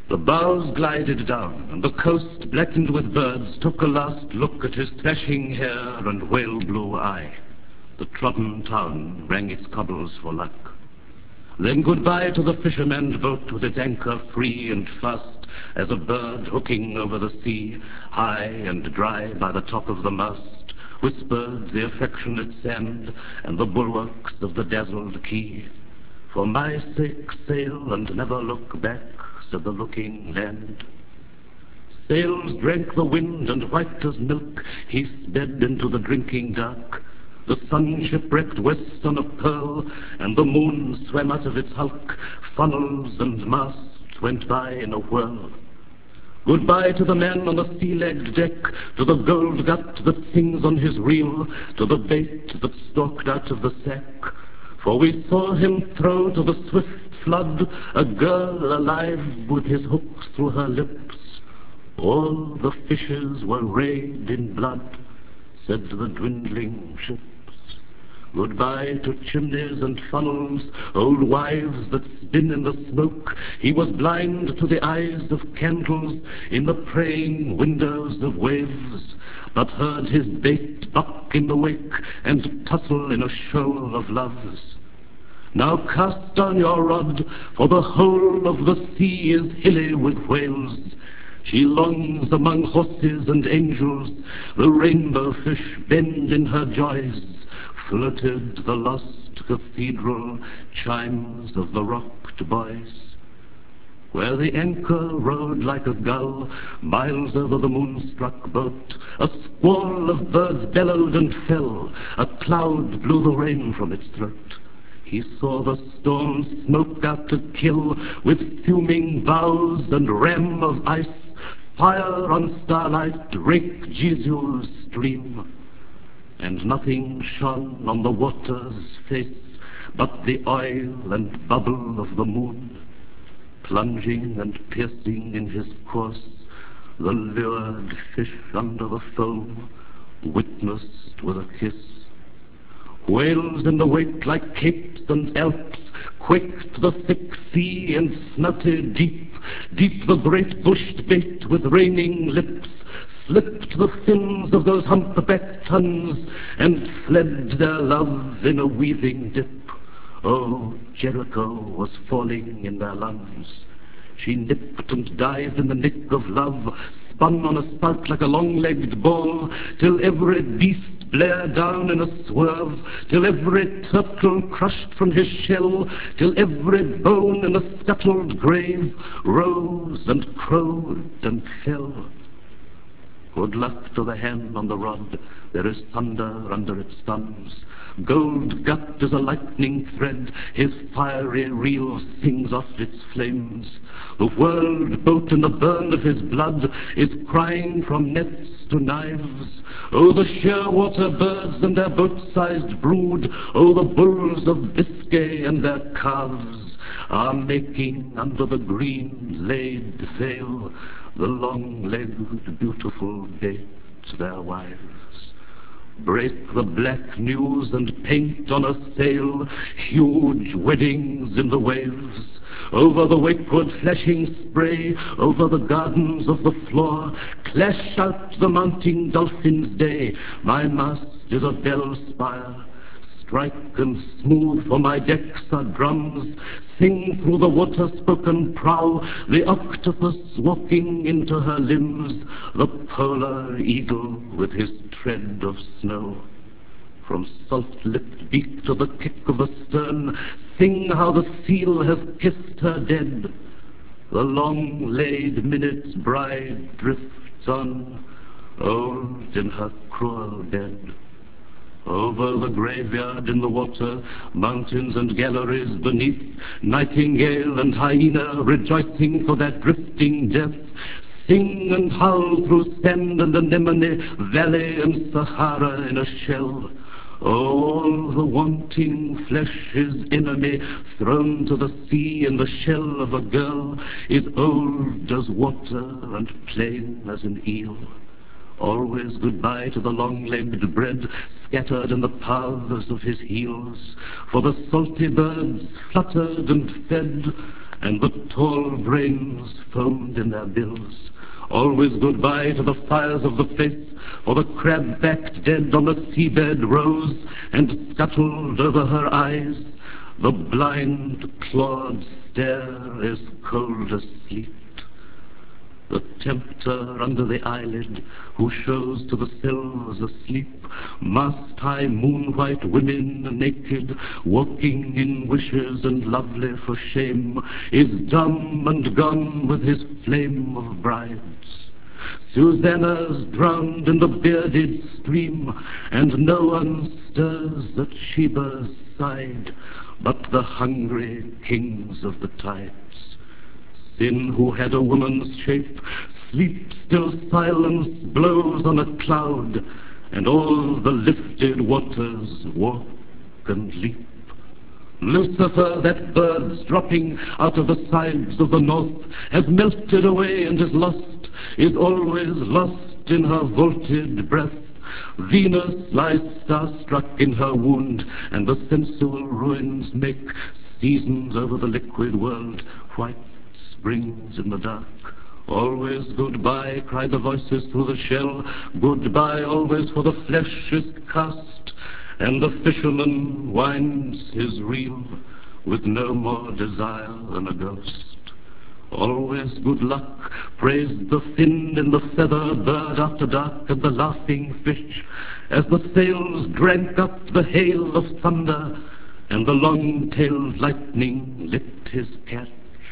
The bows glided down, and the coast, blackened with birds, took a last look at his thrashing hair and whale-blue eye. The trodden town rang its cobbles for luck. Then goodbye to the fisherman's boat with its anchor free and fast as a bird hooking over the sea, high and dry by the top of the mast, whispered the affectionate sand and the bulwarks of the dazzled quay. For my sake sail and never look back, said the looking land. Sails drank the wind, and white as milk he sped into the drinking dark. The sun shipwrecked west on a pearl, and the moon swam out of its hulk. Funnels and masts went by in a whirl. Goodbye to the man on the sea-legged deck, to the gold gut that sings on his reel, to the bait that stalked out of the sack. For we saw him throw to the swift flood a girl alive with his hooks through her lips. All the fishes were rayed in blood, said the dwindling ships. Goodbye to chimneys and funnels, old wives that spin in the smoke. He was blind to the eyes of candles in the praying windows of waves, but heard his bait buck in the wake and tussle in a shoal of loves. Now cast down your rod, for the whole of the sea is hilly with whales. She longs among horses and angels, the rainbow fish bend in her joys. Floated the lost cathedral chimes of the rocked boys. Where the anchor rode like a gull, miles over the moonstruck boat, a squall of birds bellowed and fell, a cloud blew the rain from its throat. He saw the storm smoke out to kill, with fuming bows and ram of ice, fire on starlight rake Jesu's stream. And nothing shone on the water's face but the oil and bubble of the moon. Plunging and piercing in his course, the lured fish under the foam witnessed with a kiss. Whales in the wake like capes and alps quaked the thick sea and snouted deep. Deep the great bushed bait with raining lips slipped the fins of those humpbacked tons and fled their love in a weaving dip. Oh, Jericho was falling in their lungs. She nipped and dived in the nick of love, spun on a spout like a long-legged ball, till every beast blared down in a swerve, till every turtle crushed from his shell, till every bone in a scuttled grave rose and crowed and fell. Good luck to the hen on the rod, there is thunder under its thumbs. Gold gut is a lightning thread, his fiery reel sings off its flames. The world boat in the burn of his blood is crying from nets to knives. Oh, the sheer-water birds and their boat-sized brood, oh, the bulls of Biscay and their calves, are making under the green-laid veil the long-legged, beautiful bait, their wives. Break the black news and paint on a sail huge weddings in the waves. Over the wakeward flashing spray, over the gardens of the floor, clash out the mounting dolphin's day. My mast is a bell spire. Strike and smooth for my decks are drums. Sing through the water-spoken prow the octopus walking into her limbs, the polar eagle with his tread of snow. From salt-lipped beak to the kick of the stern, sing how the seal has kissed her dead. The long-laid minute's bride drifts on, old in her cruel bed. Over the graveyard in the water, mountains and galleries beneath, nightingale and hyena rejoicing for their drifting death, sing and howl through sand and anemone, valley and Sahara in a shell. All the wanting flesh's enemy, thrown to the sea in the shell of a girl, is old as water and plain as an eel. Always goodbye to the long-legged bread scattered in the paths of his heels, for the salty birds fluttered and fed, and the tall grains foamed in their bills. Always goodbye to the fires of the face, for the crab-backed dead on the seabed rose and scuttled over her eyes. The blind, clawed stare is cold as sleet. The tempter under the eyelid, who shows to the sills asleep, mast-high moon-white women naked, walking in wishes and lovely for shame, is dumb and gone with his flame of brides. Susanna's drowned in the bearded stream, and no one stirs at Sheba's side but the hungry kings of the tides. Sin, who had a woman's shape, sleep still silence blows on a cloud, and all the lifted waters walk and leap. Lucifer, that bird's dropping out of the sides of the north, has melted away and is lost, is always lost in her vaulted breath. Venus lies starstruck in her wound, and the sensual ruins make seasons over the liquid world, white springs in the dark. Always goodbye, cry the voices through the shell, goodbye always, for the flesh is cast, and the fisherman winds his reel with no more desire than a ghost. Always good luck, praised the fin in the feather bird after dark, and the laughing fish, as the sails drank up the hail of thunder, and the long-tailed lightning lit his catch.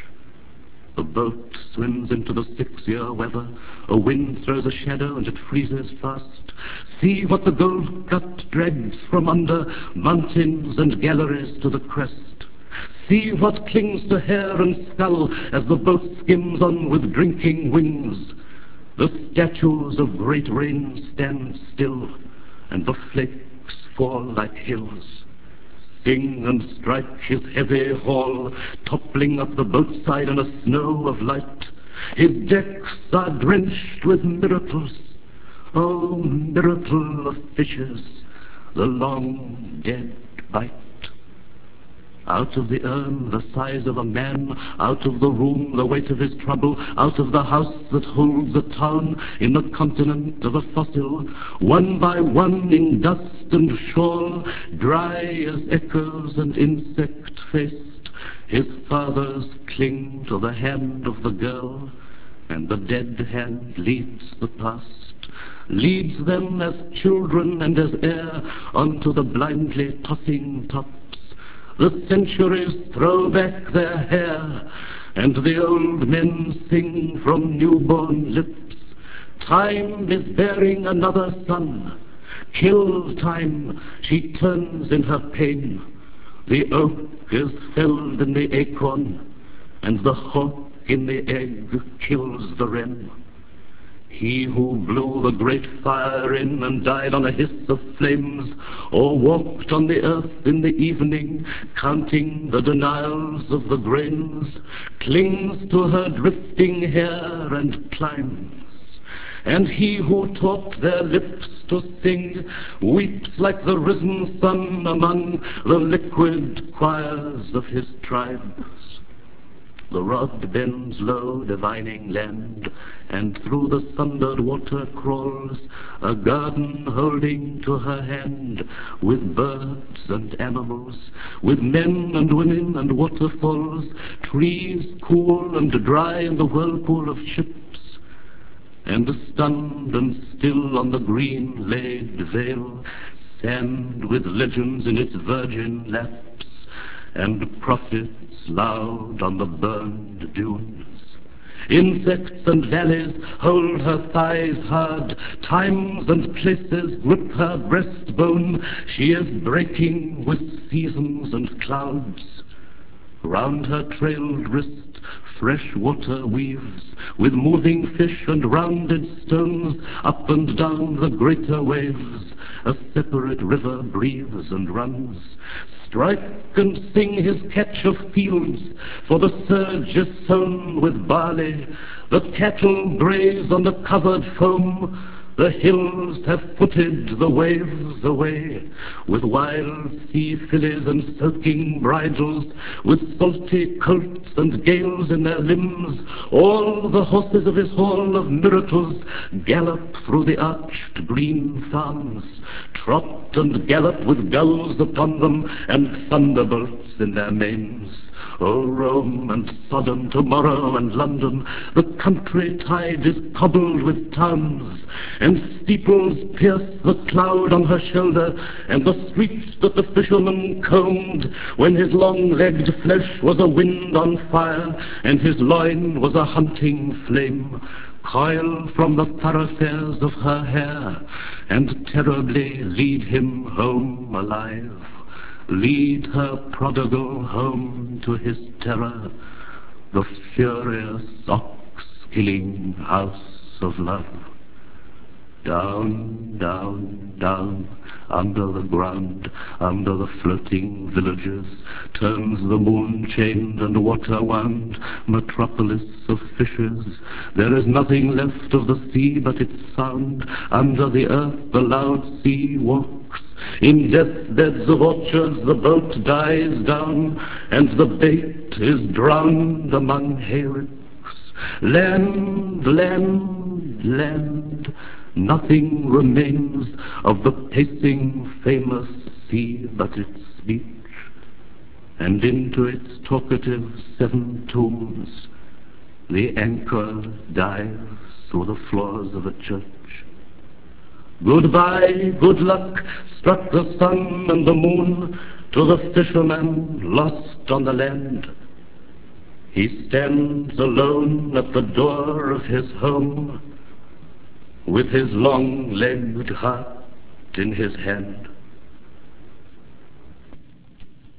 The boat swims into the 6-year weather. A wind throws a shadow and it freezes fast. See what the gold gut drags from under mountains and galleries to the crest. See what clings to hair and skull as the boat skims on with drinking wings. The statues of great rain stand still, and the flakes fall like hills. Sing and strike his heavy haul, toppling up the boatside in a snow of light. His decks are drenched with miracles, oh, miracle of fishes, the long dead bite. Out of the urn, the size of a man, out of the room, the weight of his trouble, out of the house that holds a town in the continent of a fossil, one by one in dust and shawl, dry as echoes and insect-faced, his fathers cling to the hand of the girl, and the dead hand leads the past, leads them as children and as air onto the blindly tossing tops. The centuries throw back their hair, and the old men sing from newborn lips. Time is bearing another son. Kill time, she turns in her pain. The oak is felled in the acorn, and the hawk in the egg kills the wren. He who blew the great fire in and died on a hiss of flames, or walked on the earth in the evening, counting the denials of the grains, clings to her drifting hair and climbs. And he who taught their lips to sing weeps like the risen sun among the liquid choirs of his tribes. The rod bends low, divining land, and through the sundered water crawls a garden holding to her hand, with birds and animals, with men and women and waterfalls, trees cool and dry in the whirlpool of ships. And stunned and still on the green laid vale, sand with legends in its virgin laps, and prophets loud on the burned dunes. Insects and valleys hold her thighs hard, times and places grip her breastbone. She is breaking with seasons and clouds. Round her trailed wrist fresh water weaves, with moving fish and rounded stones. Up and down the greater waves a separate river breathes and runs. Strike and sing his catch of fields, for the surge is sown with barley. The cattle graze on the covered foam, The hills have footed the waves away, with wild sea fillies and silking bridles, with salty colts and gales in their limbs. All the horses of his hall of miracles gallop through the arched green farms, trot and gallop with gulls upon them and thunderbolts in their manes. O Rome and Sodom, tomorrow and London, the country tide is cobbled with towns, and steeples pierce the cloud on her shoulder, and the streets that the fisherman combed when his long-legged flesh was a wind on fire, and his loin was a hunting flame, coil from the thoroughfares of her hair, and terribly lead him home alive. Lead her prodigal home to his terror, the furious ox-killing house of love. Down, down, down, under the ground, under the floating villages, turns the moon-chained and water-wound metropolis of fishes. There is nothing left of the sea but its sound. Under the earth the loud sea walks. In deathbeds of orchards the boat dies down, and the bait is drowned among hayricks. Land, land, land, nothing remains of the pacing famous sea but its speech, and into its talkative 7 tombs the anchor dives through the floors of a church. Goodbye, good luck, struck the sun and the moon to the fisherman lost on the land. He stands alone at the door of his home, with his long-legged heart in his hand.